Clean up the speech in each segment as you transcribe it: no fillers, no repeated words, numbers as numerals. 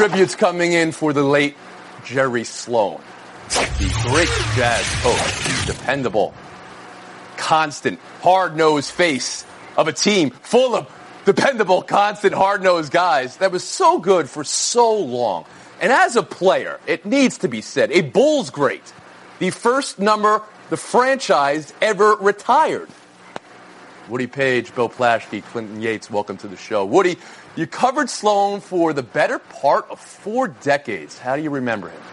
Tributes coming in for the late Jerry Sloan. The great Jazz coach, dependable, constant, hard-nosed face of a team full of dependable, constant, hard-nosed guys that was so good for so long. And as a player, it needs to be said, a Bulls great, the first number the franchise ever retired. Woody Page, Bill Plaschke, Clinton Yates, welcome to the show. Woody, you covered Sloan for the better part of 4 decades. How do you remember him?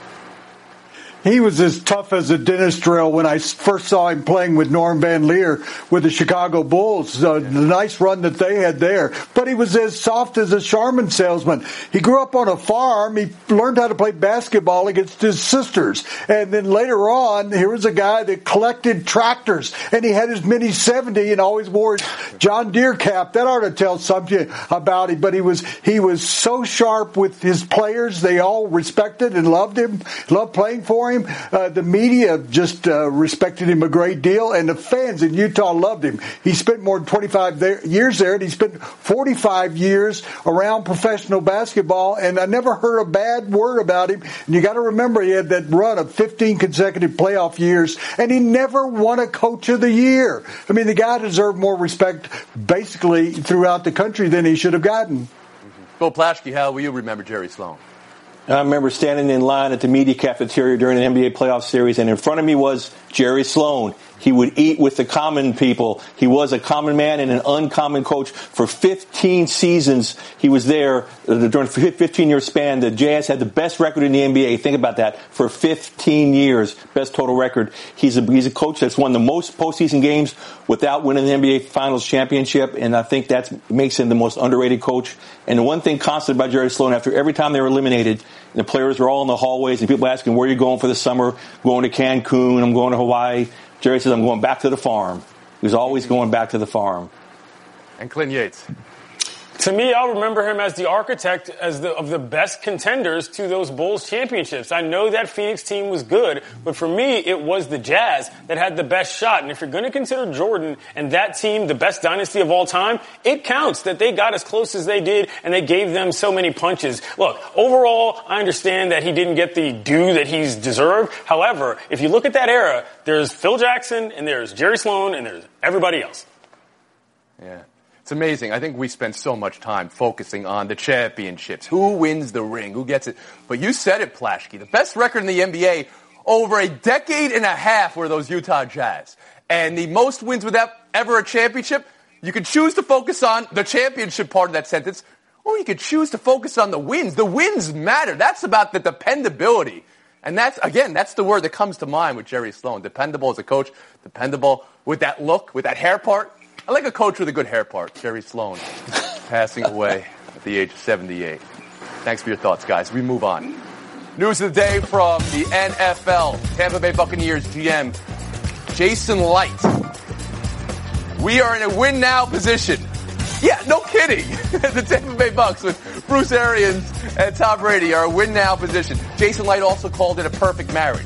He was as tough as a dentist drill when I first saw him playing with Norm Van Leer with the Chicago Bulls. The nice run that they had there. But he was as soft as a Charmin salesman. He grew up on a farm. He learned how to play basketball against his sisters. And then later on, here was a guy that collected tractors. And he had his Mini 70 and always wore his John Deere cap. That ought to tell something about him. But he was so sharp with his players. They all respected and loved him, loved playing for him. The media just respected him a great deal, and the fans in Utah loved him. He spent more than 25 years there, and he spent 45 years around professional basketball, and I never heard a bad word about him. And you got to remember, he had that run of 15 consecutive playoff years, and he never won a Coach of the Year. I mean, the guy deserved more respect basically throughout the country than he should have gotten. Bill Plaschke, how will you remember Jerry Sloan? I remember standing in line at the media cafeteria during the NBA playoff series, and in front of me was Jerry Sloan. He would eat with the common people. He was a common man and an uncommon coach. For 15 seasons, he was there. During a 15-year span, the Jazz had the best record in the NBA. Think about that. For 15 years, best total record. He's a coach that's won the most postseason games without winning the NBA Finals championship, and I think that makes him the most underrated coach. And the one thing constant about Jerry Sloan, after every time they were eliminated, the players were all in the hallways, and people asking, where are you going for the summer? Going to Cancun, I'm going to Hawaii. Jerry says, I'm going back to the farm. He was always going back to the farm. And Clinton Yates. To me, I'll remember him as the architect of the best contenders to those Bulls championships. I know that Phoenix team was good, but for me, it was the Jazz that had the best shot. And if you're going to consider Jordan and that team the best dynasty of all time, it counts that they got as close as they did and they gave them so many punches. Look, overall, I understand that he didn't get the due that he's deserved. However, if you look at that era, there's Phil Jackson and there's Jerry Sloan and there's everybody else. Yeah. It's amazing. I think we spend so much time focusing on the championships. Who wins the ring? Who gets it? But you said it, Plaschke. The best record in the NBA over a decade and a half were those Utah Jazz. And the most wins without ever a championship, you could choose to focus on the championship part of that sentence, or you could choose to focus on the wins. The wins matter. That's about the dependability. And that's the word that comes to mind with Jerry Sloan. Dependable as a coach, dependable with that look, with that hair part. I like a coach with a good hair part, Jerry Sloan, passing away at the age of 78. Thanks for your thoughts, guys. We move on. News of the day from the NFL. Tampa Bay Buccaneers GM Jason Licht. We are in a win-now position. Yeah, no kidding. The Tampa Bay Bucs with Bruce Arians and Tom Brady are a win-now position. Jason Licht also called it a perfect marriage.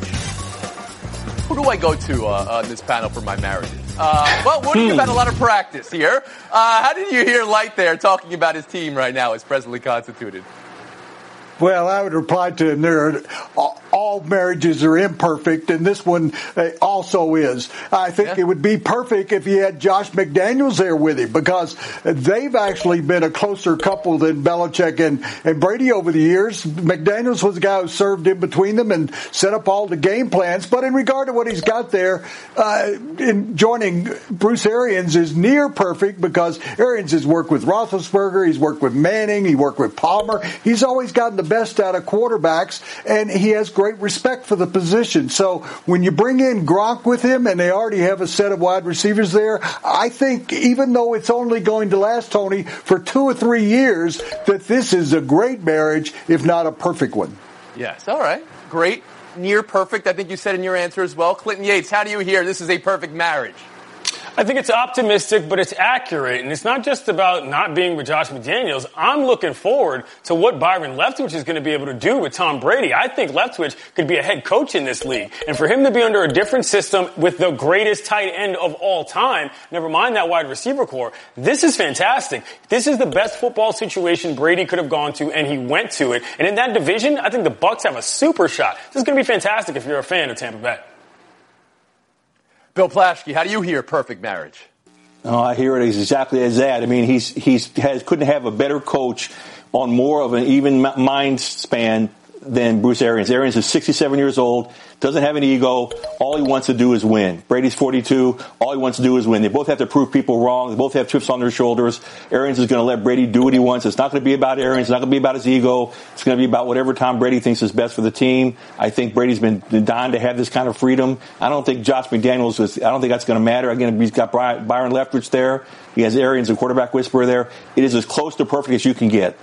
Who do I go to on this panel for my marriages? Well, Woody, you've had a lot of practice here. How did you hear Licht there talking about his team right now as presently constituted? Well, I would reply to him, all marriages are imperfect, and this one also is. I think it would be perfect if he had Josh McDaniels there with him, because they've actually been a closer couple than Belichick and Brady over the years. McDaniels was the guy who served in between them and set up all the game plans. But in regard to what he's got there, in joining Bruce Arians is near perfect, because Arians has worked with Roethlisberger, he's worked with Manning, he worked with Palmer. He's always gotten the best out of quarterbacks, and he has great respect for the position. So when you bring in Gronk with him, and they already have a set of wide receivers there, I think even though it's only going to last, Tony, for 2 or 3 years, that this is a great marriage, if not a perfect one. Yes, all right. Great. Near perfect, I think you said in your answer as well. Clinton Yates, how do you hear this is a perfect marriage? I think it's optimistic, but it's accurate. And it's not just about not being with Josh McDaniels. I'm looking forward to what Byron Leftwich is going to be able to do with Tom Brady. I think Leftwich could be a head coach in this league. And for him to be under a different system with the greatest tight end of all time, never mind that wide receiver core, this is fantastic. This is the best football situation Brady could have gone to, and he went to it. And in that division, I think the Bucs have a super shot. This is going to be fantastic if you're a fan of Tampa Bay. Bill Plaschke, how do you hear perfect marriage? Oh, I hear it exactly as that. I mean, couldn't have a better coach on more of an even mind span than Bruce Arians. Arians is 67 years old, doesn't have an ego. All he wants to do is win. Brady's 42. All he wants to do is win. They both have to prove people wrong. They both have chips on their shoulders. Arians is going to let Brady do what he wants. It's not going to be about Arians. It's not going to be about his ego. It's going to be about whatever Tom Brady thinks is best for the team. I think Brady's been dying to have this kind of freedom. I don't think Josh McDaniels I don't think that's going to matter. Again, he's got Byron Leftwich there. He has Arians, a quarterback whisperer there. It is as close to perfect as you can get.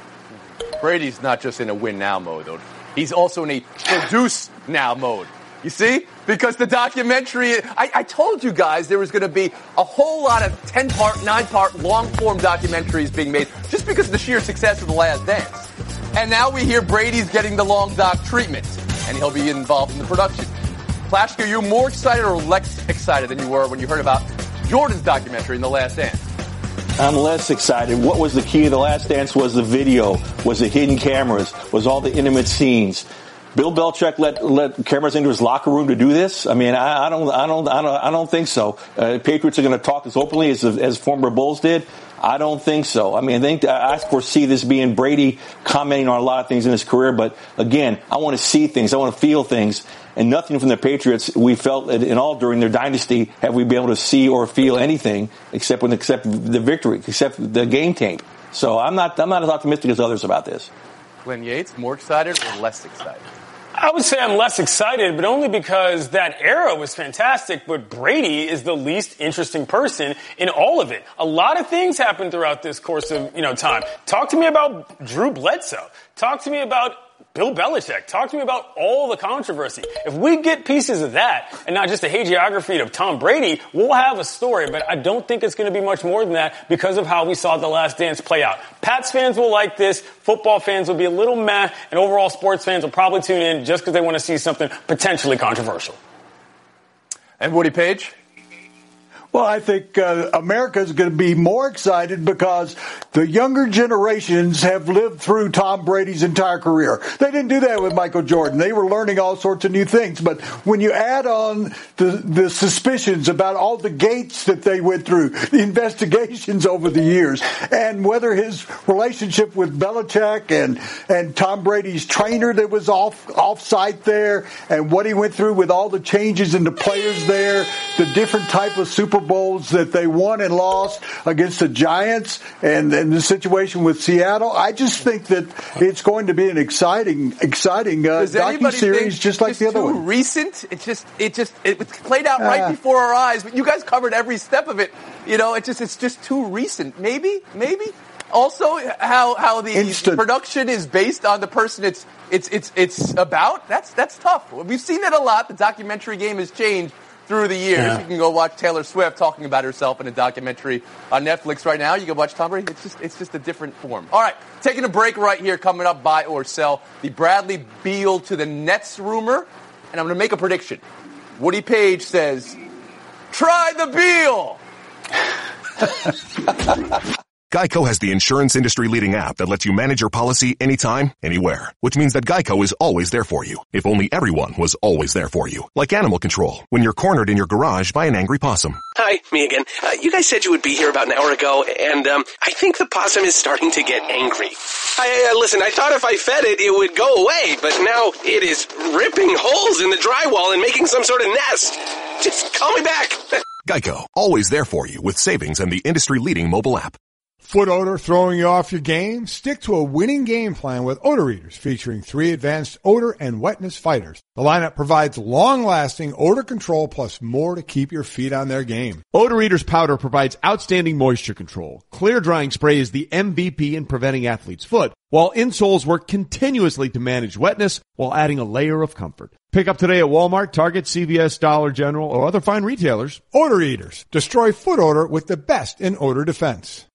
Brady's not just in a win now mode, though. He's also in a produce now mode. You see? Because the documentary, I told you guys there was going to be a whole lot of 10-part, 9-part, long-form documentaries being made just because of the sheer success of The Last Dance. And now we hear Brady's getting the long doc treatment, and he'll be involved in the production. Plaschke, are you more excited or less excited than you were when you heard about Jordan's documentary in The Last Dance? I'm less excited. What was the key of The Last Dance? Was the video, was the hidden cameras, was all the intimate scenes. Bill Belichick let cameras into his locker room to do this? I mean, I don't think so. Patriots are going to talk as openly as former Bulls did. I don't think so. I mean, I foresee this being Brady commenting on a lot of things in his career, but again, I want to see things. I want to feel things. And nothing from the Patriots we felt in all during their dynasty have we been able to see or feel anything except the victory, except the game tape. So I'm not as optimistic as others about this. Glenn Yates, more excited or less excited? I would say I'm less excited, but only because that era was fantastic, but Brady is the least interesting person in all of it. A lot of things happened throughout this course of, time. Talk to me about Drew Bledsoe. Talk to me about Bill Belichick. Talk to me about all the controversy. If we get pieces of that and not just a hagiography of Tom Brady, we'll have a story, but I don't think it's going to be much more than that because of how we saw The Last Dance play out. Pats fans will like this. Football fans will be a little meh, and overall sports fans will probably tune in just because they want to see something potentially controversial. And Woody Page? Well, I think America is going to be more excited because the younger generations have lived through Tom Brady's entire career. They didn't do that with Michael Jordan. They were learning all sorts of new things. But when you add on the suspicions about all the gates that they went through, the investigations over the years, and whether his relationship with Belichick and Tom Brady's trainer that was off-site there, and what he went through with all the changes in the players there, the different type of Super Bowls that they won and lost against the Giants and the situation with Seattle. I just think that it's going to be an exciting docuseries just like the other one. Recent? It played out right before our eyes, but you guys covered every step of it. It's just too recent. Maybe. Also, how the production is based on the person it's about. That's tough. We've seen that a lot. The documentary game has changed through the years. Yeah. You can go watch Taylor Swift talking about herself in a documentary on Netflix right now. You can watch Tom Brady. It's just a different form. All right, taking a break right here. Coming up, buy or sell the Bradley Beal to the Nets rumor, and I'm going to make a prediction. Woody Page says, "Try the Beal." Geico has the insurance industry-leading app that lets you manage your policy anytime, anywhere. Which means that Geico is always there for you. If only everyone was always there for you. Like animal control, when you're cornered in your garage by an angry possum. Hi, me again. You guys said you would be here about an hour ago, and I think the possum is starting to get angry. Listen, I thought if I fed it, it would go away, but now it is ripping holes in the drywall and making some sort of nest. Just call me back. Geico, always there for you with savings and the industry-leading mobile app. Foot odor throwing you off your game? Stick to a winning game plan with Odor Eaters, featuring 3 advanced odor and wetness fighters. The lineup provides long-lasting odor control plus more to keep your feet on their game. Odor Eaters powder provides outstanding moisture control. Clear drying spray is the MVP in preventing athlete's foot, while insoles work continuously to manage wetness while adding a layer of comfort. Pick up today at Walmart, Target, CVS, Dollar General, or other fine retailers. Odor Eaters. Destroy foot odor with the best in odor defense.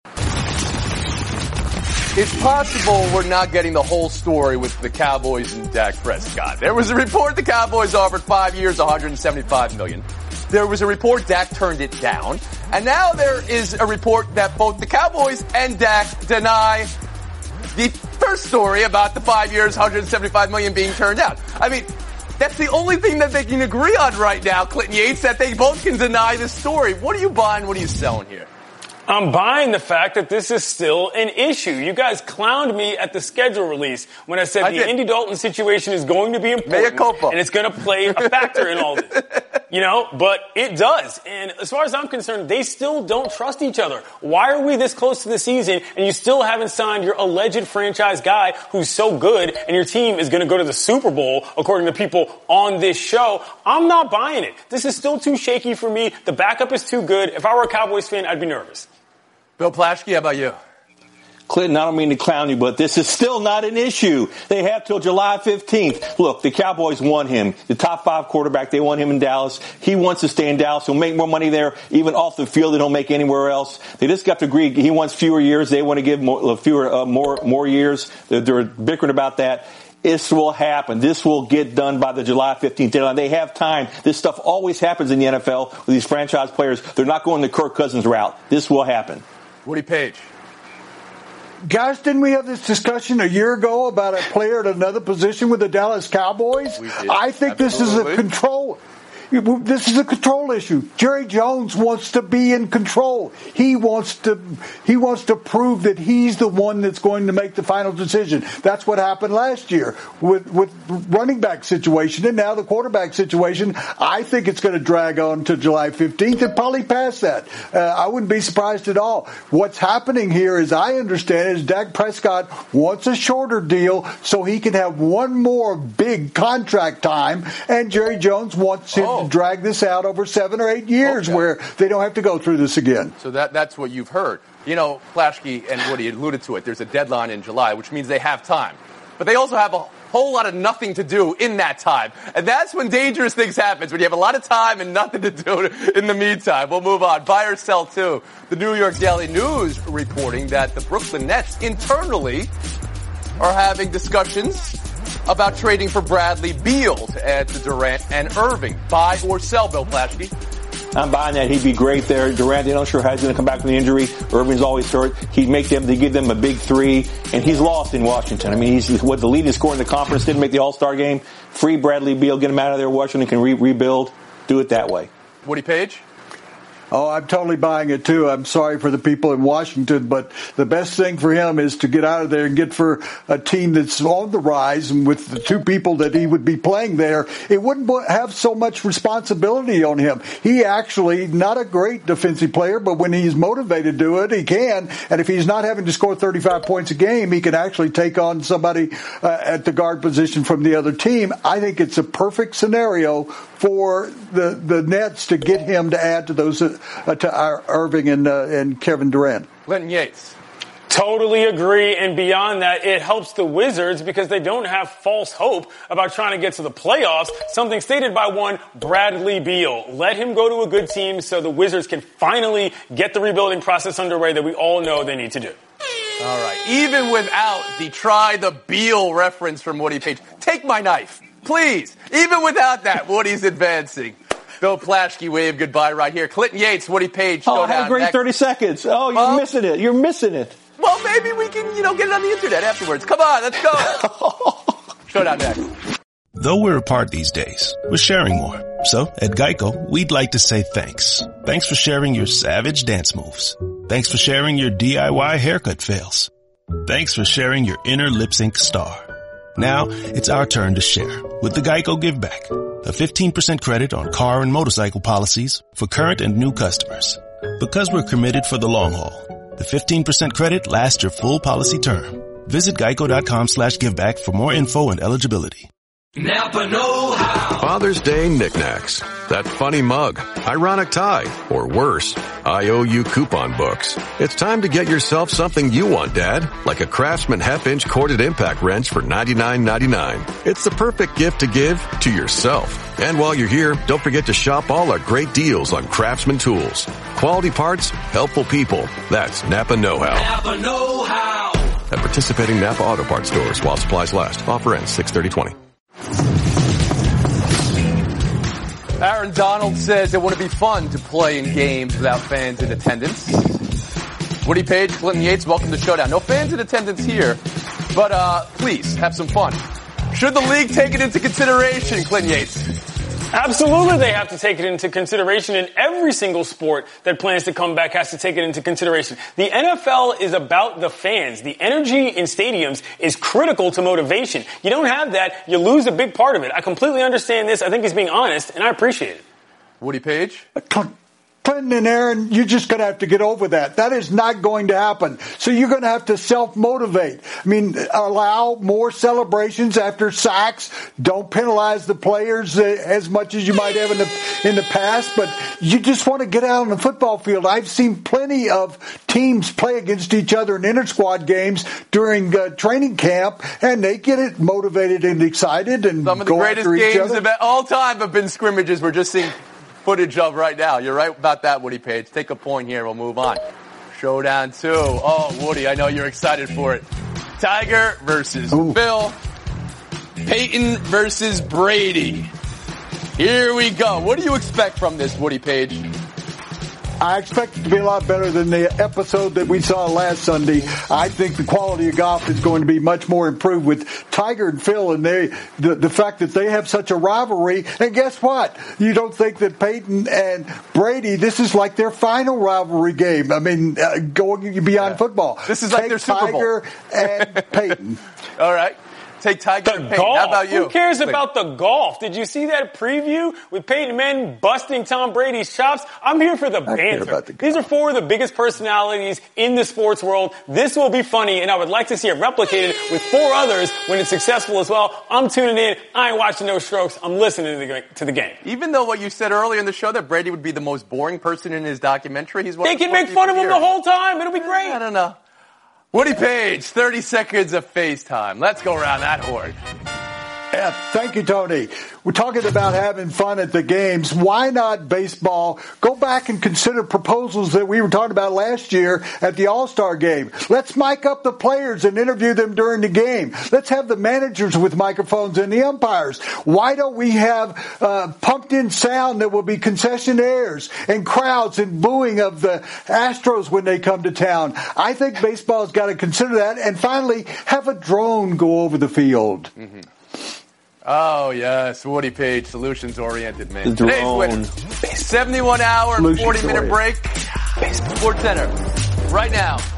It's possible we're not getting the whole story with the Cowboys and Dak Prescott. There was a report the Cowboys offered 5 years, $175 million. There was a report Dak turned it down. And now there is a report that both the Cowboys and Dak deny the first story about the 5 years, $175 million being turned down. I mean, that's the only thing that they can agree on right now, Clinton Yates, that they both can deny this story. What are you buying? What are you selling here? I'm buying the fact that this is still an issue. You guys clowned me at the schedule release when I said the Andy Dalton situation is going to be important and it's going to play a factor in all this. You know, but it does. And as far as I'm concerned, they still don't trust each other. Why are we this close to the season and you still haven't signed your alleged franchise guy who's so good and your team is going to go to the Super Bowl, according to people on this show? I'm not buying it. This is still too shaky for me. The backup is too good. If I were a Cowboys fan, I'd be nervous. Bill Plaschke, how about you? Clinton, I don't mean to clown you, but this is still not an issue. They have till July 15th. Look, the Cowboys want him. The top 5 quarterback, they want him in Dallas. He wants to stay in Dallas. He'll make more money there, even off the field, than he'll make anywhere else. They just got to agree. He wants fewer years. They want to give more years. They're bickering about that. This will happen. This will get done by the July 15th deadline. They have time. This stuff always happens in the NFL with these franchise players. They're not going the Kirk Cousins route. This will happen. Woody Page. Guys, didn't we have this discussion a year ago about a player at another position with the Dallas Cowboys? We did. I think this is a control. This is a control issue. Jerry Jones wants to be in control. He wants to prove that he's the one that's going to make the final decision. That's what happened last year with running back situation and now the quarterback situation. I think it's going to drag on to July 15th and probably past that. I wouldn't be surprised at all. What's happening here, as I understand it, is Dak Prescott wants a shorter deal so he can have one more big contract time, and Jerry Jones wants him to drag this out over 7 or 8 years where they don't have to go through this again. So that's what you've heard. You know, Plaschke and Woody alluded to it. There's a deadline in July, which means they have time. But they also have a whole lot of nothing to do in that time. And that's when dangerous things happen, when you have a lot of time and nothing to do in the meantime. We'll move on. Buy or sell, too. The New York Daily News reporting that the Brooklyn Nets internally are having discussions about trading for Bradley Beal to add to Durant and Irving. Buy or sell, Bill Plaschke? I'm buying that. He'd be great there. Durant, they're not sure how he's going to come back from the injury. Irving's always hurt. He'd give them a big 3, and he's lost in Washington. I mean, he's the leading scorer in the conference, didn't make the All-Star game. Free Bradley Beal, get him out of there. Washington can rebuild. Do it that way. Woody Page? Oh, I'm totally buying it, too. I'm sorry for the people in Washington, but the best thing for him is to get out of there and get for a team that's on the rise. And with the 2 people that he would be playing there, it wouldn't have so much responsibility on him. He actually, not a great defensive player, but when he's motivated to do it, he can. And if he's not having to score 35 points a game, he can actually take on somebody at the guard position from the other team. I think it's a perfect scenario for the Nets to get him to add to those to Irving and Kevin Durant. Clinton Yates. Totally agree. And beyond that, it helps the Wizards because they don't have false hope about trying to get to the playoffs. Something stated by one Bradley Beal. Let him go to a good team so the Wizards can finally get the rebuilding process underway that we all know they need to do. All right. Even without the Beal reference from Woody Page, take my knife, please. Even without that, Woody's advancing. Bill Plaschke, wave goodbye right here. Clinton Yates, Woody Page. Oh, have a great 30 seconds. Oh, you're missing it. You're missing it. Well, maybe we can, get it on the internet afterwards. Come on, let's go. Showdown next. Though we're apart these days, we're sharing more. So, at Geico, we'd like to say thanks. Thanks for sharing your savage dance moves. Thanks for sharing your DIY haircut fails. Thanks for sharing your inner lip sync star. Now, it's our turn to share with the Geico Give Back. A 15% credit on car and motorcycle policies for current and new customers. Because we're committed for the long haul. The 15% credit lasts your full policy term. Visit geico.com/giveback for more info and eligibility. Napa know-how. Father's Day knickknacks. That funny mug, ironic tie, or worse, IOU coupon books. It's time to get yourself something you want, Dad, like a Craftsman half-inch corded impact wrench for $99.99. It's the perfect gift to give to yourself. And while you're here, don't forget to shop all our great deals on Craftsman tools. Quality parts, helpful people. That's Napa know-how. Napa know-how. At participating Napa Auto Parts stores while supplies last. Offer ends 6/30/20. Aaron Donald says it wouldn't be fun to play in games without fans in attendance. Woody Page, Clinton Yates, welcome to Showdown. No fans in attendance here, but please have some fun. Should the league take it into consideration, Clinton Yates? Absolutely, they have to take it into consideration, and every single sport that plans to come back has to take it into consideration. The NFL is about the fans. The energy in stadiums is critical to motivation. You don't have that, you lose a big part of it. I completely understand this. I think he's being honest, and I appreciate it. Woody Page? Clinton and Aaron, you're just going to have to get over that. That is not going to happen. So you're going to have to self-motivate. I mean, allow more celebrations after sacks. Don't penalize the players as much as you might have in the past. But you just want to get out on the football field. I've seen plenty of teams play against each other in inter-squad games during training camp, and they get it motivated and excited and some of the go greatest after each games other. of all time have been scrimmages. We're just seeing footage of right now. You're right about that, Woody Page. Take a point here. We'll move on. Showdown 2. Oh, Woody, I know you're excited for it. Tiger versus Phil. Peyton versus Brady. Here we go. What do you expect from this, Woody Page? I expect it to be a lot better than the episode that we saw last Sunday. I think the quality of golf is going to be much more improved with Tiger and Phil, and the fact that they have such a rivalry. And guess what? You don't think that Peyton and Brady, this is like their final rivalry game. I mean, going beyond football. This is like their Super Bowl. Tiger and Peyton. All right. Take Tiger and Peyton. Golf. How about you? Who cares about the golf? Did you see that preview with Peyton Manning busting Tom Brady's chops? I'm here for the banter. These are four of the biggest personalities in the sports world. This will be funny, and I would like to see it replicated with four others when it's successful as well. I'm tuning in. I ain't watching no strokes. I'm listening to the game. Even though what you said earlier in the show that Brady would be the most boring person in his documentary, they can make fun of him the whole time. It'll be great. I don't know. Woody Page, 30 seconds of FaceTime. Let's go around that horn. Yeah, thank you, Tony. We're talking about having fun at the games. Why not baseball? Go back and consider proposals that we were talking about last year at the All-Star game. Let's mic up the players and interview them during the game. Let's have the managers with microphones and the umpires. Why don't we have pumped-in sound that will be concessionaires and crowds and booing of the Astros when they come to town? I think baseball's got to consider that. And finally, have a drone go over the field. Mm-hmm. Oh, yes. Woody Page, solutions-oriented man. The Today's winner, 71-hour and 40-minute break. SportsCenter, right now.